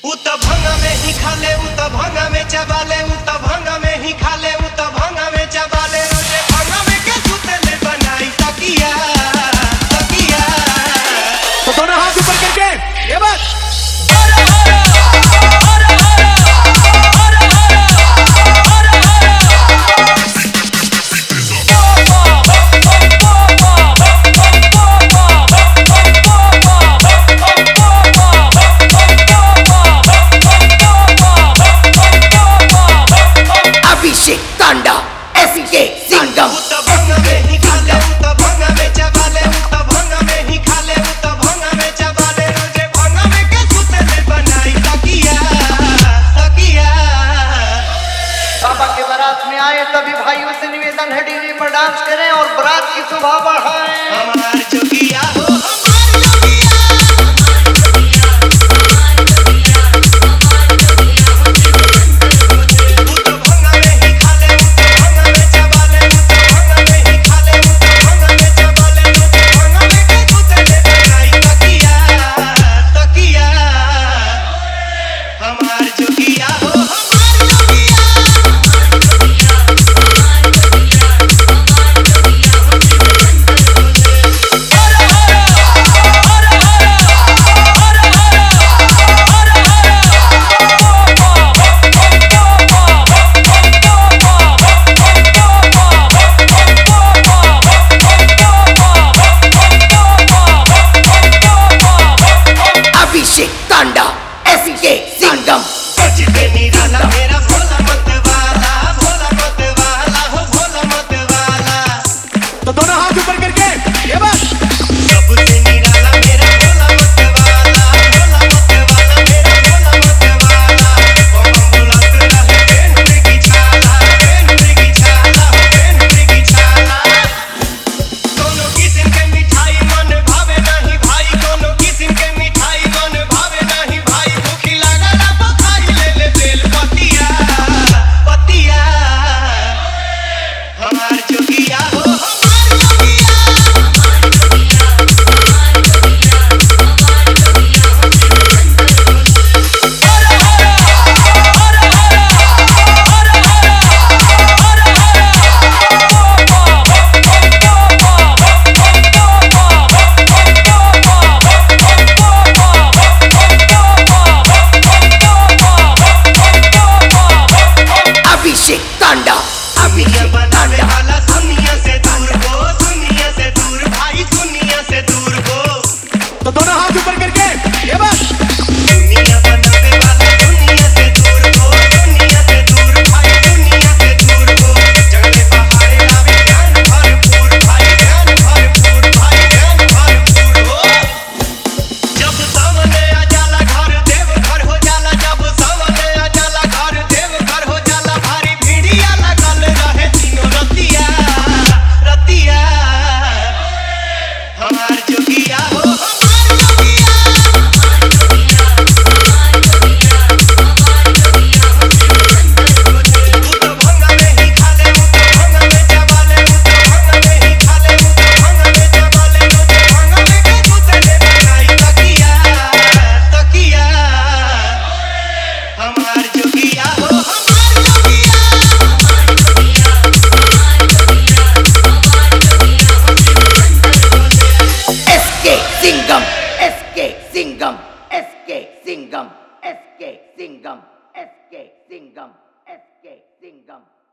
उत भंगा में ही खाले उत भंगा में चबाले उत भंगा में ही खाले उत भंगा में चबाले रोजे भंगा में के सुतले बनाई तकिया तकिया। तो दोनों हाथ ऊपर करके ये बात Tanda, SK Singam. उत भंगा में ही खाले उत भंगा में चबाले उत भंगा में ही खाले उत भंगा में चबाले रोजे भंगा में के सुतले बनाई तकिया तकिया। बाबा के बारात में आए तभी भाइयों से निवेदन है डीजे पर डांस करें और बारात की शोभा बढ़ाएं। हमार जोगिया हो Tanda, SK Singam. बजते निराला मेरा भोला मत वाला हो भोला मत वाला। तो दोनों हाथ ऊपर करके ये बात सबसे निराला मेरा भोला मत वाला मेरा भोला मत वाला। बम बुलंद रहे बेनुरे की छाला कोनो किस्म के मिठाई मन भावे नहीं भाई कोनो किस्म के मिठाई मन भावे नहीं भाई भूखी लागल खाई ले बेल पतिया पतिया। हमार जोगिया हो Tanda, दुनिया बनाने वाला दुनिया से दूर हो दुनिया से दूर भाई दुनिया से दूर हो। तो दोनों हाथ ऊपर करके ये बात दुनिया बनाने वाला दुनिया से दूर हो दुनिया से दूर भाई दुनिया से दूर हो। जंगले पहाड़े लावे ज्ञान भरपूर भाई ज्ञान भरपूर भाई ज्ञान भरपूर हो। जब सामने आ जाला घर देव घर हो जाला जब सामने आ जाला घर देव घर हो जाला भारी भीड़िया लगल रहे तीनों रतिया रतिया। हमार जोगिया हो Singam, SK Singam, SK Singam, SK Singam, SK Singam, SK Singam.